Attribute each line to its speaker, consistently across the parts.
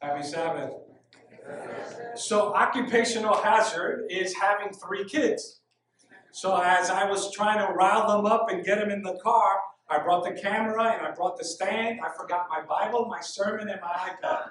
Speaker 1: Happy Sabbath. So occupational hazard is having 3 kids. So as I was trying to rile them up and get them in the car, I brought the camera and I brought the stand. I forgot my Bible, my sermon, and my iPad.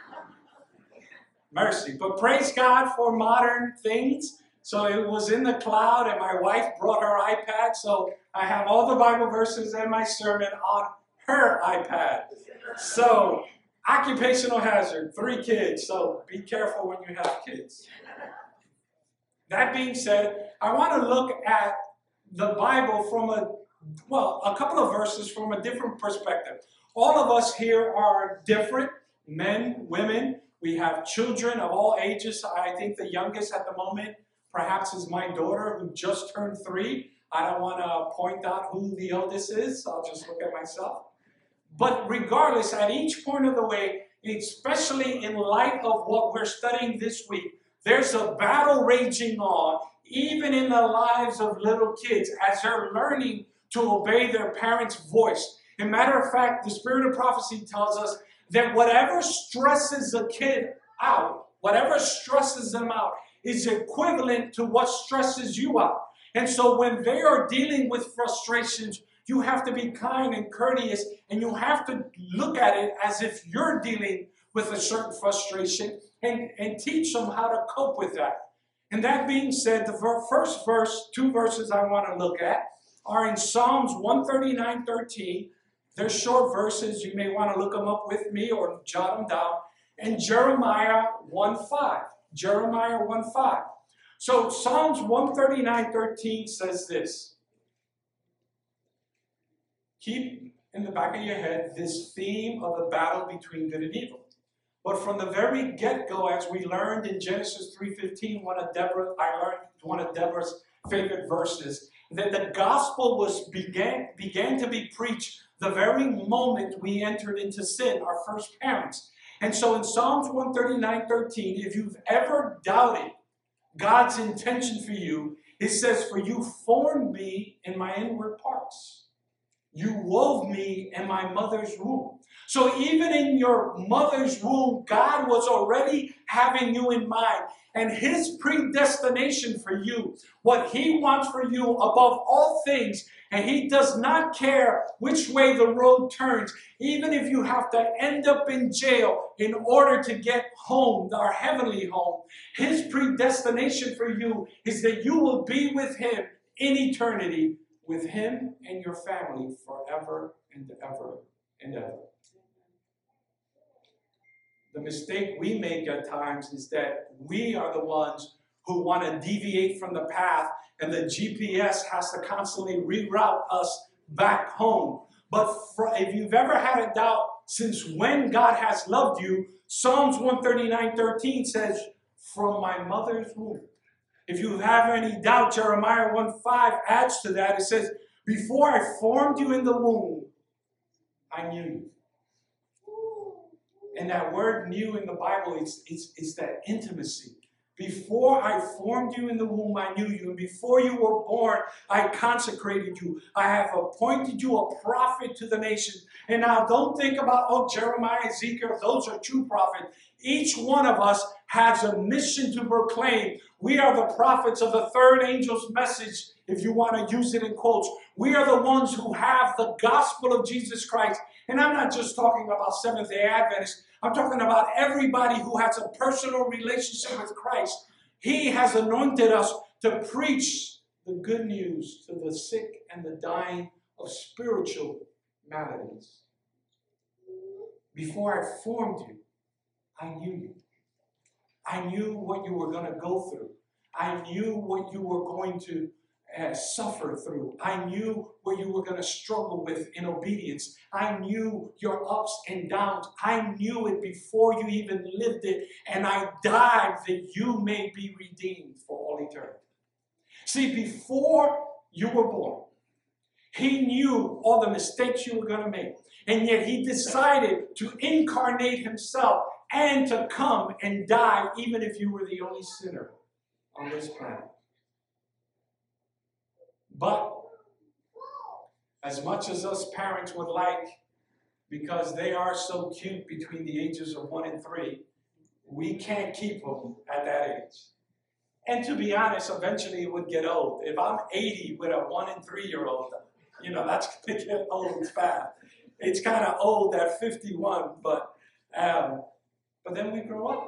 Speaker 1: Mercy. But praise God for modern things. So it was in the cloud and my wife brought her iPad. So I have all the Bible verses and my sermon on her iPad. So occupational hazard, 3 kids. So be careful when you have kids. That being said, I want to look at the Bible from a couple of verses from a different perspective. All of us here are different, men, women. We have children of all ages. I think the youngest at the moment perhaps is my daughter who just turned 3. I don't want to point out who the eldest is. I'll just look at myself. But regardless, at each point of the way, especially in light of what we're studying this week, there's a battle raging on, even in the lives of little kids, as they're learning to obey their parents' voice. As a matter of fact, the spirit of prophecy tells us that whatever stresses a kid out, whatever stresses them out, is equivalent to what stresses you out. And so when they are dealing with frustrations, you have to be kind and courteous, and you have to look at it as if you're dealing with a certain frustration and teach them how to cope with that. And that being said, the first verse, 2 verses I want to look at are in Psalms 139:13. They're short verses. You may want to look them up with me or jot them down. And Jeremiah 1:5. Jeremiah 1:5. So Psalms 139:13 says this. Keep in the back of your head this theme of the battle between good and evil. But from the very get-go, as we learned in Genesis 3:15, I learned one of Deborah's favorite verses, that the gospel began to be preached the very moment we entered into sin, our first parents. And so in Psalms 139:13, if you've ever doubted God's intention for you, it says, "For you formed me in my inward parts. You wove me in my mother's womb." So even in your mother's womb, God was already having you in mind. And his predestination for you, what he wants for you above all things, and he does not care which way the road turns, even if you have to end up in jail in order to get home, our heavenly home. His predestination for you is that you will be with him in eternity, with him and your family forever and ever and ever. The mistake we make at times is that we are the ones who want to deviate from the path, and the GPS has to constantly reroute us back home. But if you've ever had a doubt since when God has loved you, Psalms 139:13 says, "From my mother's womb." If you have any doubt, Jeremiah 1:5 adds to that. It says, "Before I formed you in the womb, I knew you." And that word "knew" in the Bible, it's that intimacy. Before I formed you in the womb, I knew you. And before you were born, I consecrated you. I have appointed you a prophet to the nations. And now don't think about, Jeremiah, Ezekiel, those are true prophets. Each one of us has a mission to proclaim. We are the prophets of the third angel's message, if you want to use it in quotes. We are the ones who have the gospel of Jesus Christ. And I'm not just talking about Seventh-day Adventists. I'm talking about everybody who has a personal relationship with Christ. He has anointed us to preach the good news to the sick and the dying of spiritual maladies. Before I formed you, I knew you. I knew what you were going to go through. I knew what you were going to suffer through. I knew what you were going to struggle with in obedience. I knew your ups and downs. I knew it before you even lived it, and I died that you may be redeemed for all eternity. See, before you were born, he knew all the mistakes you were going to make, and yet he decided to incarnate himself and to come and die even if you were the only sinner on this planet. But as much as us parents would like because they are so cute between the ages of 1 and 3. We can't keep them at that age. And to be honest, eventually it would get old. If I'm 80 with a 1 and 3-year-old, that's going to get old fast. It's kind of old at 51, but then we grow up.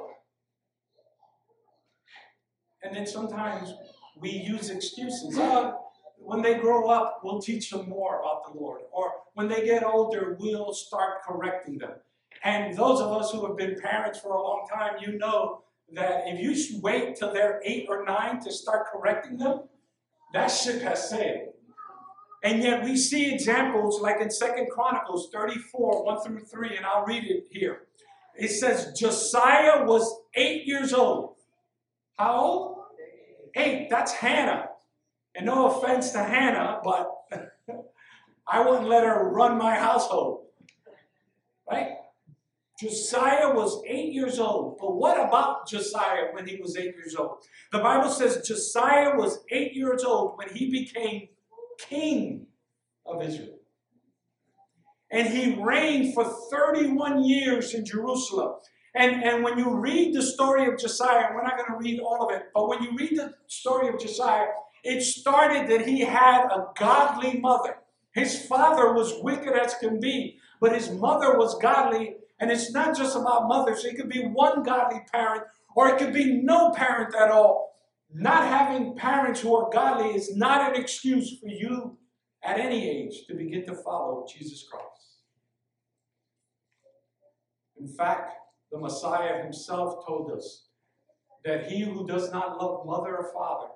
Speaker 1: And then sometimes we use excuses. When they grow up, we'll teach them more about the Lord. Or when they get older, we'll start correcting them. And those of us who have been parents for a long time, you know that if you wait till they're 8 or 9 to start correcting them, that ship has sailed. And yet we see examples like in 2 Chronicles 34, 1 through 3, and I'll read it here. It says, Josiah was 8 years old. How old? 8. That's Hannah. And no offense to Hannah, but I wouldn't let her run my household. Right? Josiah was 8 years old. But what about Josiah when he was 8 years old? The Bible says Josiah was 8 years old when he became king of Israel. And he reigned for 31 years in Jerusalem. And when you read the story of Josiah, we're not going to read all of it, but when you read the story of Josiah, it started that he had a godly mother. His father was wicked as can be, but his mother was godly. And it's not just about mothers. It could be one godly parent, or it could be no parent at all. Not having parents who are godly is not an excuse for you at any age to begin to follow Jesus Christ. In fact, the Messiah himself told us that he who does not love mother or father,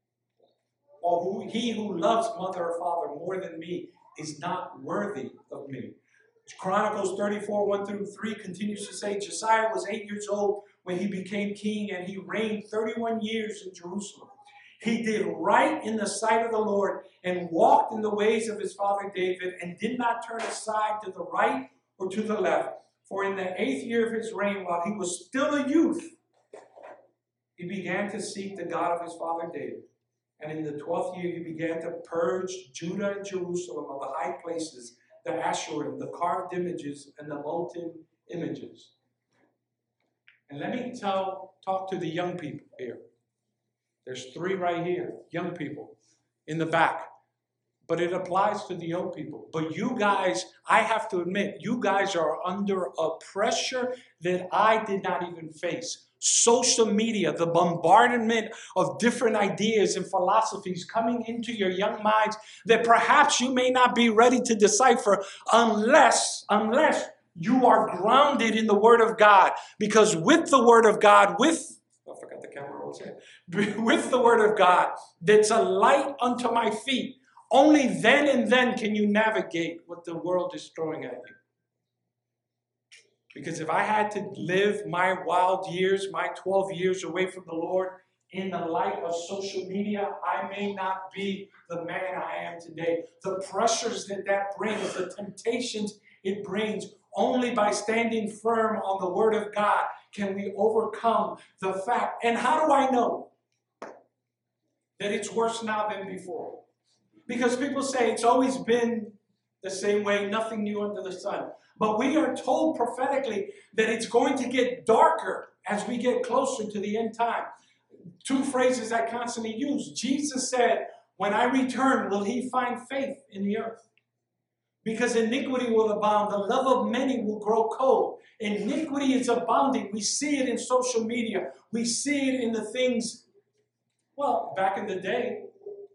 Speaker 1: or he who loves mother or father more than me, is not worthy of me. Chronicles 34, 1 through 3 continues to say, Josiah was 8 years old when he became king, and he reigned 31 years in Jerusalem. He did right in the sight of the Lord and walked in the ways of his father David, and did not turn aside to the right or to the left. For in the 8th year of his reign, while he was still a youth, he began to seek the God of his father David. And in the 12th year, he began to purge Judah and Jerusalem of the high places, the Asherim, the carved images, and the molten images. And let me talk to the young people here. There's 3 right here, young people in the back. But it applies to the old people. But you guys, I have to admit, you guys are under a pressure that I did not even face. Social media, the bombardment of different ideas and philosophies coming into your young minds that perhaps you may not be ready to decipher unless you are grounded in the Word of God. Because with the Word of God, I forgot the camera rolls here. With the Word of God, that's a light unto my feet. Only then and then can you navigate what the world is throwing at you. Because if I had to live my wild years, my 12 years away from the Lord in the light of social media, I may not be the man I am today. The pressures that brings, the temptations it brings, only by standing firm on the Word of God can we overcome the fact. And how do I know that it's worse now than before? Because people say it's always been the same way, nothing new under the sun. But we are told prophetically that it's going to get darker as we get closer to the end time. 2 phrases I constantly use. Jesus said, when I return, will he find faith in the earth? Because iniquity will abound. The love of many will grow cold. Iniquity is abounding. We see it in social media. We see it in the things, well, back in the day,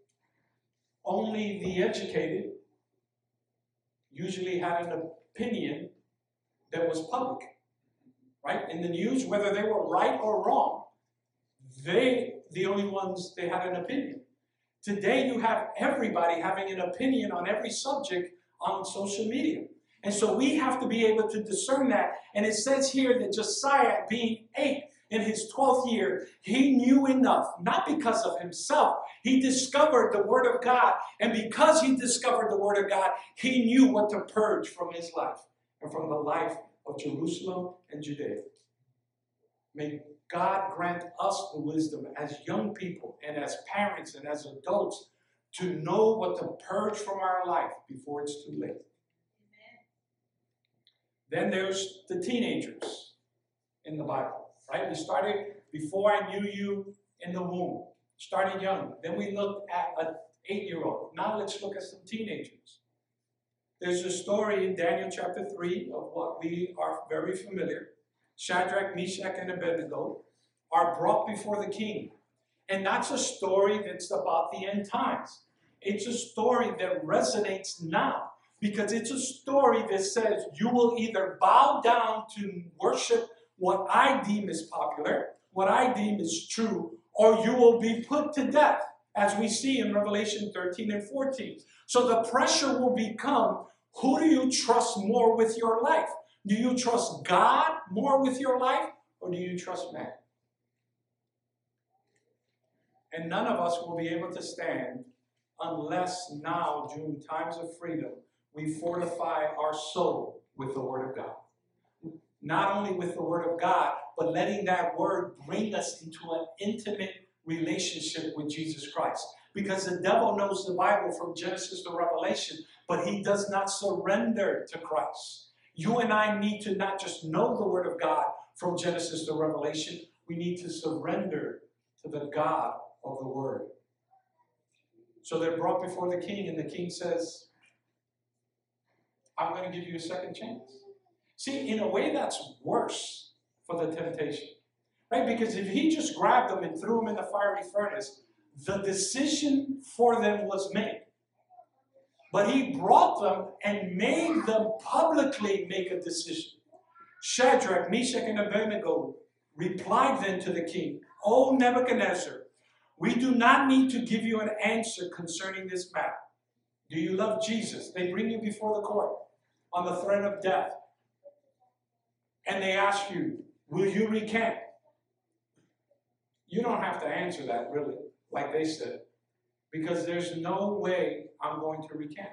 Speaker 1: only the educated usually had an opinion that was public, right? In the news, whether they were right or wrong, the only ones, they had an opinion. Today, you have everybody having an opinion on every subject on social media. And so we have to be able to discern that. And it says here that Josiah, being 8 in his 12th year, he knew enough, not because of himself. He discovered the Word of God. And because he discovered the Word of God, he knew what to purge from his life and from the life of Jerusalem and Judea. May God grant us the wisdom as young people and as parents and as adults to know what to purge from our life before it's too late. Then there's the teenagers in the Bible, right? We started before I knew you in the womb. Started young. Then we looked at an 8-year-old. Now let's look at some teenagers. There's a story in Daniel chapter 3 of what we are very familiar. Shadrach, Meshach, and Abednego are brought before the king. And that's a story that's about the end times. It's a story that resonates now because it's a story that says you will either bow down to worship what I deem is popular, what I deem is true, or you will be put to death, as we see in Revelation 13 and 14. So the pressure will become, who do you trust more with your life? Do you trust God more with your life, or do you trust man? And none of us will be able to stand unless now, during times of freedom, we fortify our soul with the Word of God. Not only with the Word of God, but letting that Word bring us into an intimate relationship with Jesus Christ. Because the devil knows the Bible from Genesis to Revelation, but he does not surrender to Christ. You and I need to not just know the Word of God from Genesis to Revelation, we need to surrender to the God of the Word. So they're brought before the king, and the king says, I'm going to give you a second chance. See, in a way, that's worse for the temptation. Right? Because if he just grabbed them and threw them in the fiery furnace, the decision for them was made. But he brought them and made them publicly make a decision. Shadrach, Meshach, and Abednego replied then to the king, O Nebuchadnezzar, we do not need to give you an answer concerning this matter. Do you love Jesus? They bring you before the court on the threat of death. And they ask you, will you recant? You don't have to answer that, really, like they said, because there's no way I'm going to recant.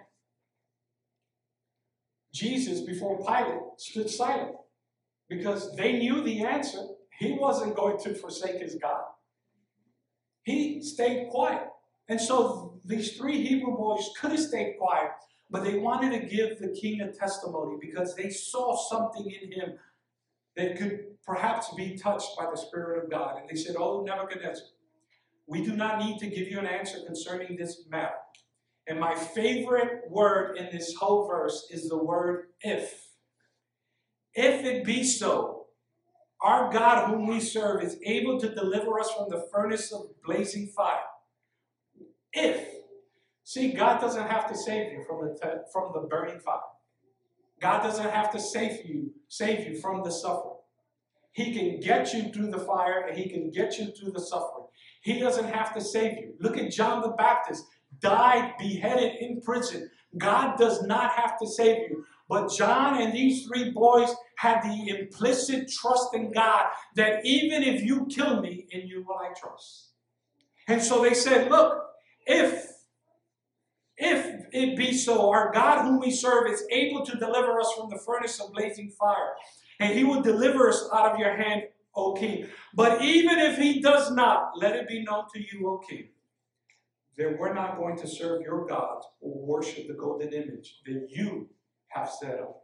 Speaker 1: Jesus, before Pilate, stood silent because they knew the answer. He wasn't going to forsake his God. He stayed quiet. And so these 3 Hebrew boys could have stayed quiet, but they wanted to give the king a testimony because they saw something in him that could perhaps be touched by the Spirit of God. And they said, Oh, Nebuchadnezzar, we do not need to give you an answer concerning this matter. And my favorite word in this whole verse is the word if. If it be so, our God whom we serve is able to deliver us from the furnace of blazing fire. If. See, God doesn't have to save you from the burning fire. God doesn't have to save you from the suffering. He can get you through the fire and he can get you through the suffering. He doesn't have to save you. Look at John the Baptist, died, beheaded in prison. God does not have to save you. But John and these 3 boys had the implicit trust in God that even if you kill me, in you will I trust. And so they said, look, if it be so, our God whom we serve is able to deliver us from the furnace of blazing fire, and he will deliver us out of your hand, O king. But even if he does not, let it be known to you, O king, that we're not going to serve your gods or worship the golden image that you have set up.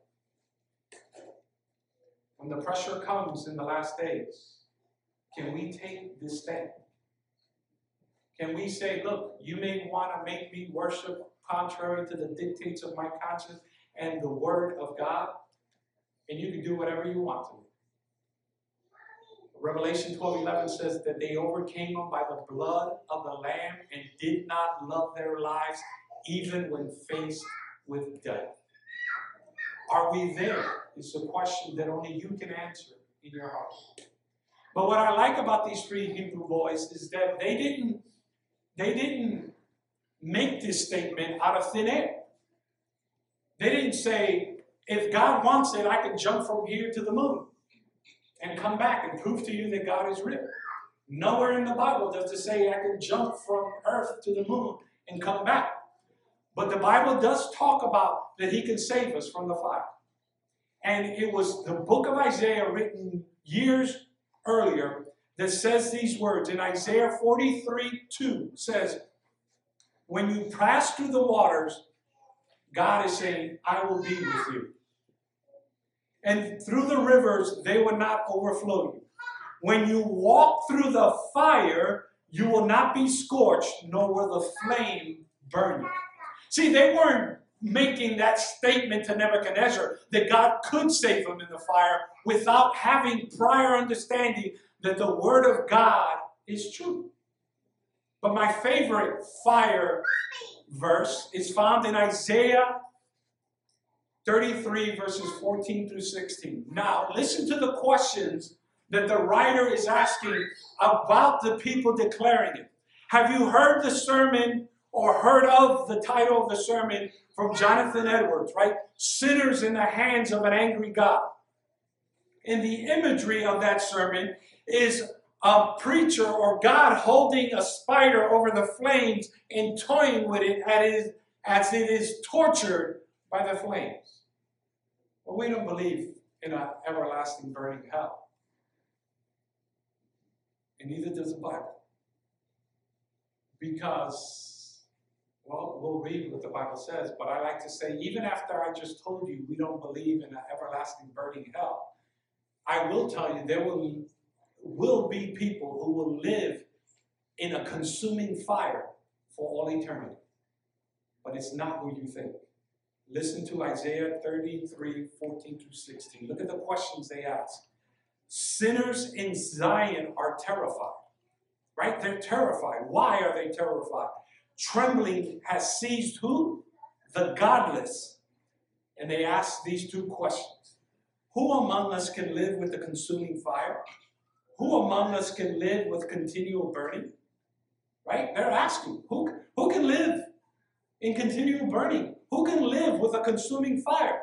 Speaker 1: When the pressure comes in the last days, can we take this stand? Can we say, look, you may want to make me worship contrary to the dictates of my conscience and the word of God, and you can do whatever you want to. Revelation 12:11 says that they overcame them by the blood of the Lamb and did not love their lives even when faced with death. Are we there? It's a question that only you can answer in your heart. But what I like about these 3 Hebrew boys is that they didn't make this statement out of thin air. They didn't say, if God wants it, I can jump from here to the moon and come back and prove to you that God is real. Nowhere in the Bible does it say I can jump from earth to the moon and come back. But the Bible does talk about that he can save us from the fire. And it was the book of Isaiah written years earlier that says these words. In Isaiah 43:2 says, when you pass through the waters, God is saying, I will be with you. and through the rivers, they will not overflow you. When you walk through the fire, you will not be scorched, nor will the flame burn you. See, they weren't making that statement to Nebuchadnezzar that God could save him in the fire without having prior understanding that the word of God is true. But my favorite fire verse is found in Isaiah 33, verses 14 through 16. Now, listen to the questions that the writer is asking about the people declaring it. Have you heard the sermon or heard of the title of the sermon from Jonathan Edwards, right? Sinners in the hands of an angry God. And the imagery of that sermon is a preacher or God holding a spider over the flames and toying with it as it is tortured by the flames. Well, we don't believe in an everlasting burning hell. And neither does the Bible. Because, well, we'll read what the Bible says, but I like to say, even after I just told you we don't believe in an everlasting burning hell, I will tell you there will be people who will live in a consuming fire for all eternity. But it's not who you think. Listen to Isaiah 33, 14 through 16. Look at the questions they ask. Sinners in Zion are terrified, right? They're terrified. Why are they terrified? Trembling has seized who? The godless. And they ask these two questions. Who among us can live with the consuming fire? Who among us can live with continual burning? Right? They're asking, who can live in continual burning? Who can live with a consuming fire?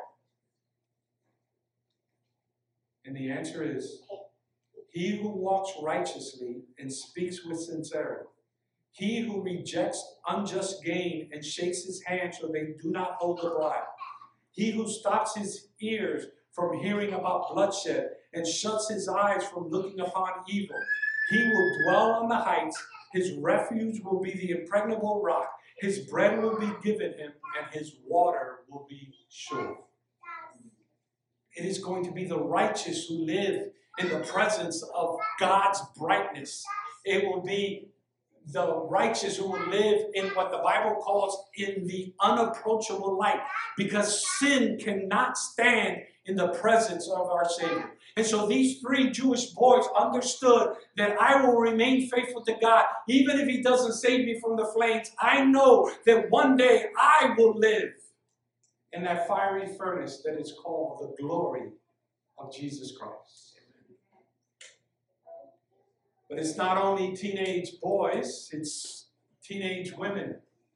Speaker 1: And the answer is, he who walks righteously and speaks with sincerity. He who rejects unjust gain and shakes his hand so they do not hold the bribe. He who stops his ears from hearing about bloodshed and shuts his eyes from looking upon evil. He will dwell on the heights. His refuge will be the impregnable rock. His bread will be given him, and his water will be sure. It is going to be the righteous who live in the presence of God's brightness. It will be the righteous who will live in what the Bible calls in the unapproachable light, because sin cannot stand in the presence of our Savior. And so these three Jewish boys understood that I will remain faithful to God even if he doesn't save me from the flames. I know that one day I will live in that fiery furnace that is called the glory of Jesus Christ. But it's not only teenage boys, it's teenage women.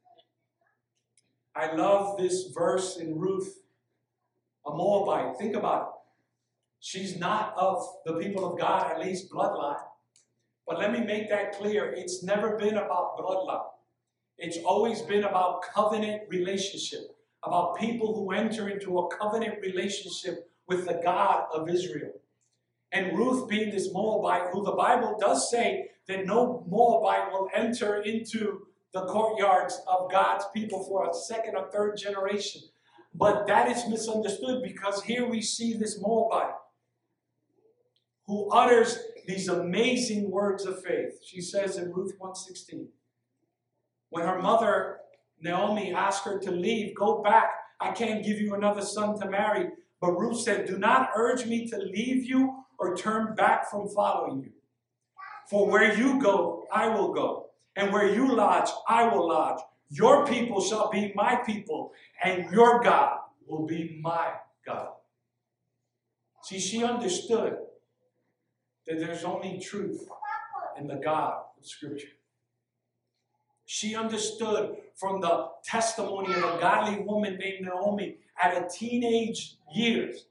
Speaker 1: I love this verse in Ruth, a Moabite. Think about it. She's not of the people of God, at least bloodline. But let me make that clear. It's never been about bloodline. It's always been about covenant relationship, about people who enter into a covenant relationship with the God of Israel. And Ruth being this Moabite, who the Bible does say that no Moabite will enter into the courtyards of God's people for a second or third generation. But that is misunderstood, because here we see this Moabite who utters these amazing words of faith. She says in Ruth 1:16, when her mother Naomi asked her to leave, go back, I can't give you another son to marry. But Ruth said, do not urge me to leave you or turn back from following you. For where you go, I will go. And where you lodge, I will lodge. Your people shall be my people, and your God will be my God. See, she understood that there's only truth in the God of Scripture. She understood from the testimony of a godly woman named Naomi at a teenage years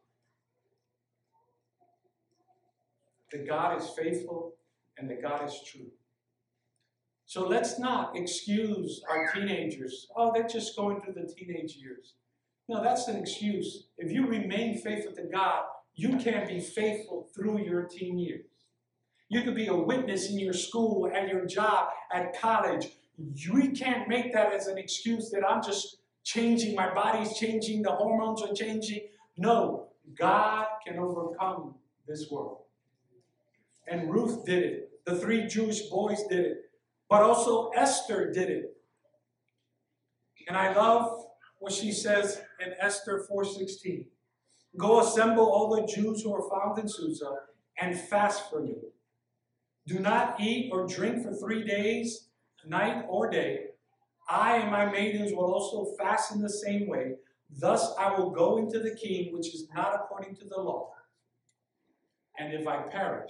Speaker 1: that God is faithful and that God is true. So let's not excuse our teenagers. Oh, they're just going through the teenage years. No, that's an excuse. If you remain faithful to God, you can be faithful through your teen years. You could be a witness in your school, at your job, at college. We can't make that as an excuse that I'm just changing, my body's changing, the hormones are changing. No, God can overcome this world. And Ruth did it. The 3 Jewish boys did it. But also Esther did it. And I love what she says in Esther 4:16. Go assemble all the Jews who are found in Susa and fast for me. Do not eat or drink for 3 days, night or day. I and my maidens will also fast in the same way. Thus I will go into the king, which is not according to the law. And if I perish,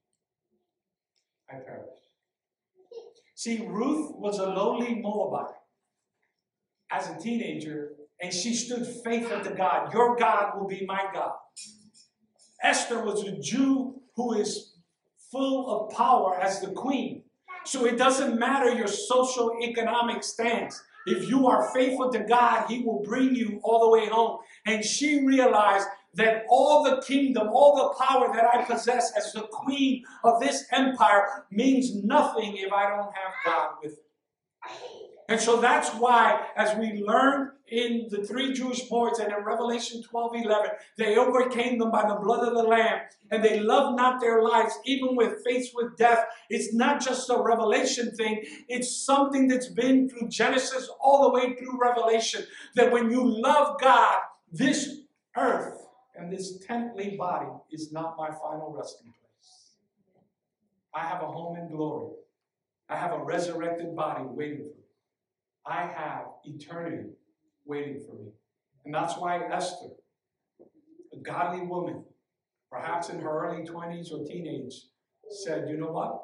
Speaker 1: I perish. See, Ruth was a lowly Moabite as a teenager, and she stood faithful to God. Your God will be my God. Esther was a Jew who is full of power as the queen. So it doesn't matter your social economic stance. If you are faithful to God, He will bring you all the way home. And she realized that all the kingdom, all the power that I possess as the queen of this empire means nothing if I don't have God with me. And so that's why, as we learned in the 3 Jewish boys and in Revelation 12:11, they overcame them by the blood of the Lamb, and they loved not their lives, even with faced with death. It's not just a Revelation thing, it's something that's been through Genesis all the way through Revelation, that when you love God, this earth and this temporary body is not my final resting place. I have a home in glory. I have a resurrected body waiting for me. I have eternity waiting for me. And that's why Esther, a godly woman, perhaps in her early 20s or teenage, said, you know what?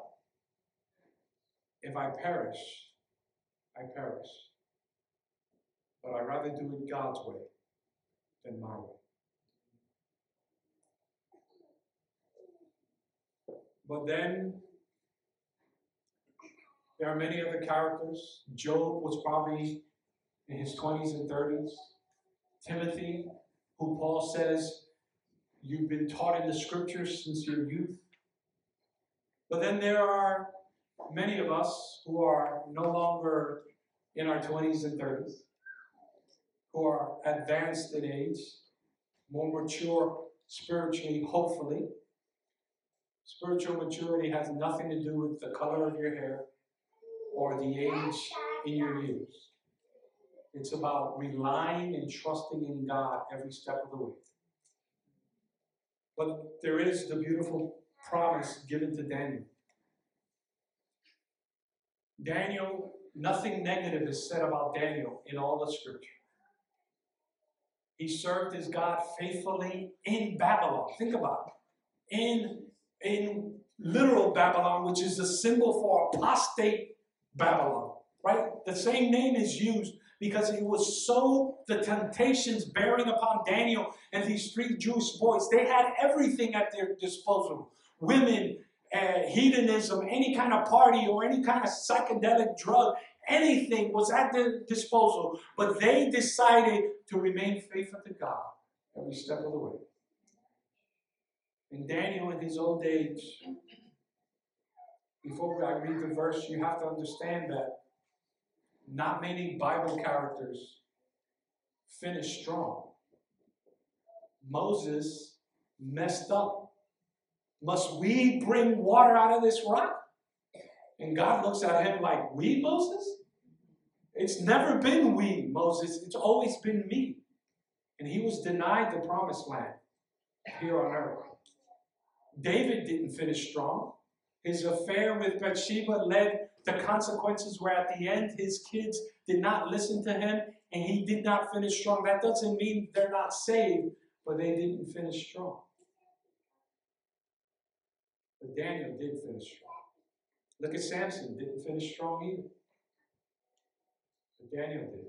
Speaker 1: If I perish, I perish. But I'd rather do it God's way than my way. But then there are many other characters. Job was probably in his 20s and 30s. Timothy, who Paul says, you've been taught in the scriptures since your youth. But then there are many of us who are no longer in our 20s and 30s, who are advanced in age, more mature spiritually, hopefully. Spiritual maturity has nothing to do with the color of your hair or the age in your years. It's about relying and trusting in God every step of the way. But there is the beautiful promise given to Daniel. Daniel, nothing negative is said about Daniel in all the scripture. He served his God faithfully in Babylon. Think about it. In literal Babylon, which is the symbol for apostate Babylon, right? The same name is used because it was so, the temptations bearing upon Daniel and these 3 Jewish boys, they had everything at their disposal. Women, hedonism, any kind of party or any kind of psychedelic drug, anything was at their disposal. But they decided to remain faithful to God every step of the way. And Daniel, in his old age, before I read the verse, you have to understand that not many Bible characters finish strong. Moses messed up. Must we bring water out of this rock? And God looks at him like, we, Moses? It's never been we, Moses. It's always been me. And he was denied the promised land here on earth. David didn't finish strong. His affair with Bathsheba led to consequences where at the end his kids did not listen to him and he did not finish strong. That doesn't mean they're not saved, but they didn't finish strong. But Daniel did finish strong. Look at Samson, didn't finish strong either. But Daniel did.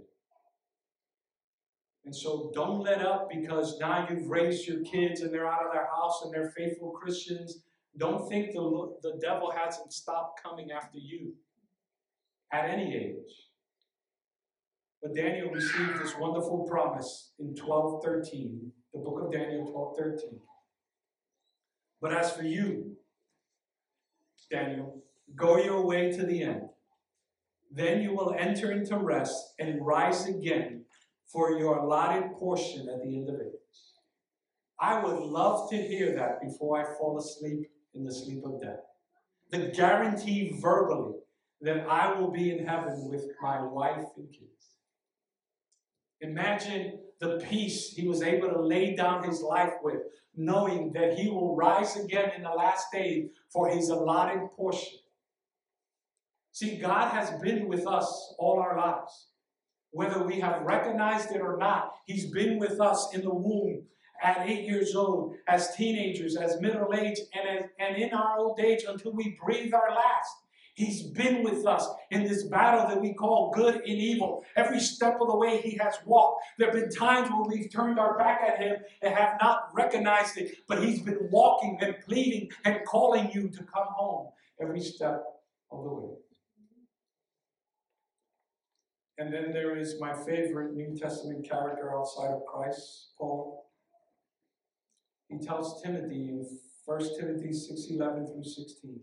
Speaker 1: And so don't let up because now you've raised your kids and they're out of their house and they're faithful Christians. Don't think the devil hasn't stopped coming after you at any age. But Daniel received this wonderful promise in 12:13, the book of Daniel 12:13. But as for you, Daniel, go your way to the end. Then you will enter into rest and rise again for your allotted portion at the end of it. I would love to hear that before I fall asleep in the sleep of death. The guarantee verbally that I will be in heaven with my wife and kids. Imagine the peace he was able to lay down his life with, knowing that he will rise again in the last day for his allotted portion. See, God has been with us all our lives. Whether we have recognized it or not, he's been with us in the womb at 8 years old, as teenagers, as middle age, and in our old age until we breathe our last. He's been with us in this battle that we call good and evil. Every step of the way he has walked. There have been times where we've turned our back at him and have not recognized it, but he's been walking and pleading and calling you to come home every step of the way. And then there is my favorite New Testament character outside of Christ, Paul. He tells Timothy in 1 Timothy 6:11 through 16.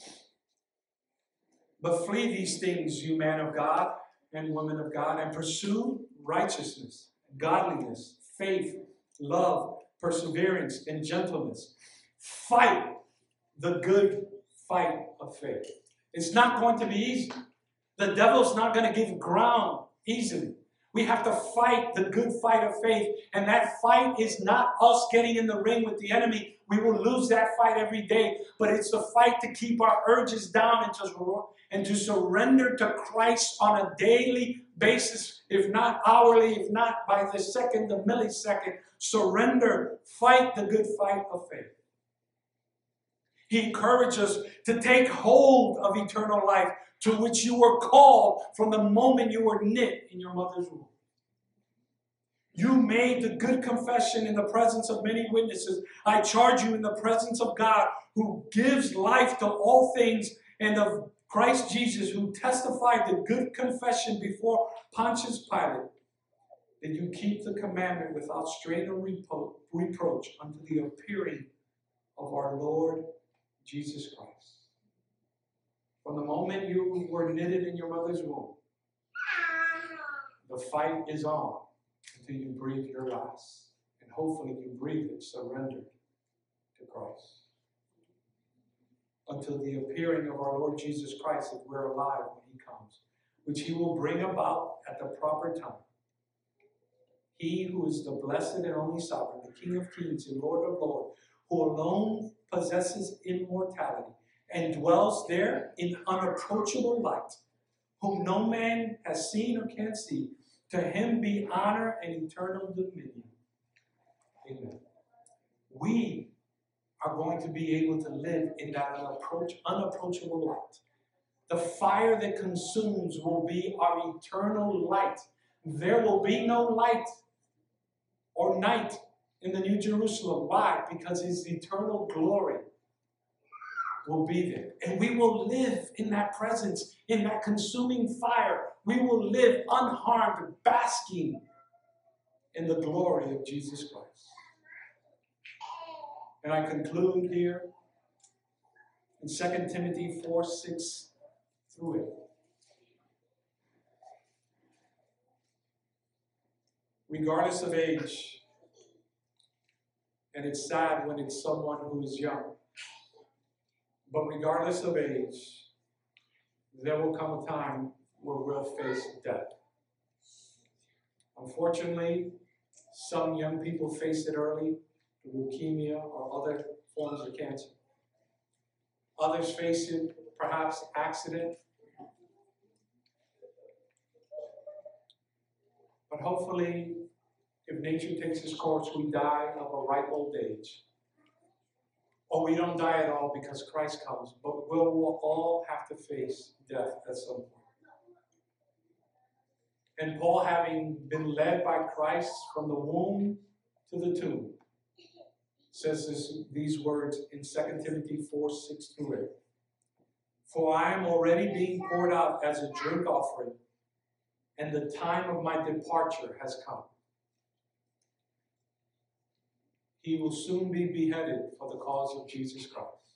Speaker 1: But flee these things, you man of God and woman of God, and pursue righteousness, godliness, faith, love, perseverance, and gentleness. Fight the good fight of faith. It's not going to be easy. The devil's not going to give ground easily. We have to fight the good fight of faith. And that fight is not us getting in the ring with the enemy. We will lose that fight every day. But it's the fight to keep our urges down and to surrender to Christ on a daily basis, if not hourly, if not by the second, the millisecond. Surrender. Fight the good fight of faith. He encourages us to take hold of eternal life, to which you were called from the moment you were knit in your mother's womb. You made the good confession in the presence of many witnesses. I charge you in the presence of God, who gives life to all things, and of Christ Jesus, who testified the good confession before Pontius Pilate, that you keep the commandment without strain or reproach unto the appearing of our Lord Jesus Christ. From the moment you were knitted in your mother's womb, the fight is on until you breathe your last. And hopefully you breathe it surrendered to Christ. Until the appearing of our Lord Jesus Christ, if we're alive when he comes, which he will bring about at the proper time. He who is the blessed and only sovereign, the King of kings and Lord of lords, who alone possesses immortality, and dwells there in unapproachable light, whom no man has seen or can see. To him be honor and eternal dominion. Amen. We are going to be able to live in that unapproachable light. The fire that consumes will be our eternal light. There will be no light or night in the New Jerusalem. Why? Because his eternal glory will be there. And we will live in that presence, in that consuming fire. We will live unharmed, basking in the glory of Jesus Christ. And I conclude here in 2 Timothy 4:6 through 8. Regardless of age, and it's sad when it's someone who is young, but regardless of age, there will come a time where we'll face death. Unfortunately, some young people face it early, leukemia or other forms of cancer. Others face it, perhaps accident. But hopefully, if nature takes its course, we die of a ripe old age. Or we don't die at all because Christ comes, but we'll all have to face death at some point. And Paul, having been led by Christ from the womb to the tomb, says these words in 2 Timothy 4:6 through 8. For I am already being poured out as a drink offering, and the time of my departure has come. He will soon be beheaded for the cause of Jesus Christ.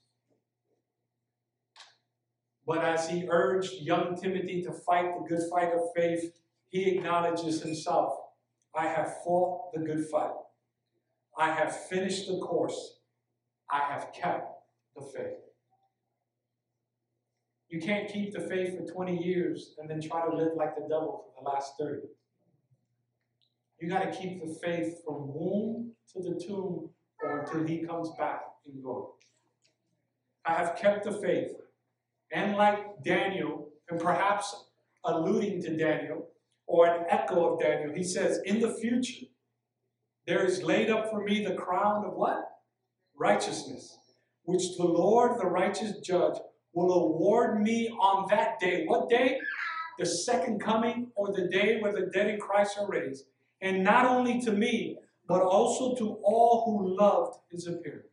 Speaker 1: But as he urged young Timothy to fight the good fight of faith, he acknowledges himself, I have fought the good fight. I have finished the course. I have kept the faith. You can't keep the faith for 20 years and then try to live like the devil for the last 30. You got to keep the faith from womb to the tomb or until he comes back in glory. I have kept the faith. And like Daniel, and perhaps alluding to Daniel, or an echo of Daniel, he says, in the future, there is laid up for me the crown of what? Righteousness, which the Lord, the righteous judge, will award me on that day. What day? The second coming, or the day where the dead in Christ are raised. And not only to me, but also to all who loved his appearing.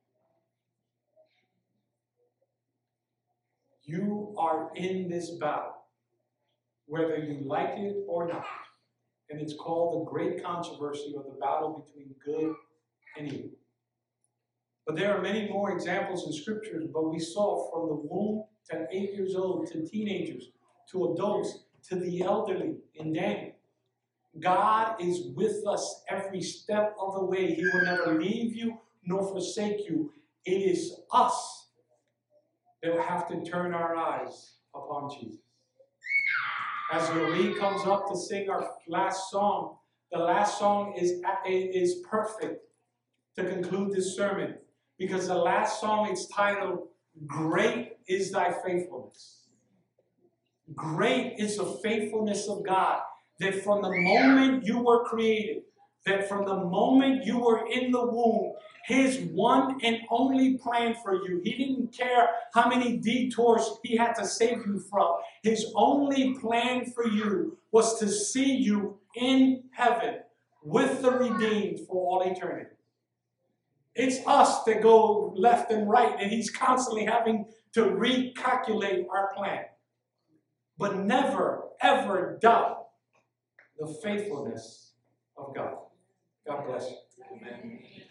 Speaker 1: You are in this battle, whether you like it or not. And it's called the great controversy, or the battle between good and evil. But there are many more examples in scriptures, but we saw from the womb to 8 years old, to teenagers, to adults, to the elderly in Daniel. God is with us every step of the way. He will never leave you nor forsake you. It is us that will have to turn our eyes upon Jesus. As Marie comes up to sing our last song, the last song is perfect to conclude this sermon, because the last song is titled, Great is Thy Faithfulness. Great is the faithfulness of God, that from the moment you were created, that from the moment you were in the womb, his one and only plan for you. He didn't care how many detours he had to save you from. His only plan for you was to see you in heaven with the redeemed for all eternity. It's us that go left and right, and he's constantly having to recalculate our plan. But never, ever doubt the faithfulness of God. God bless you. Amen.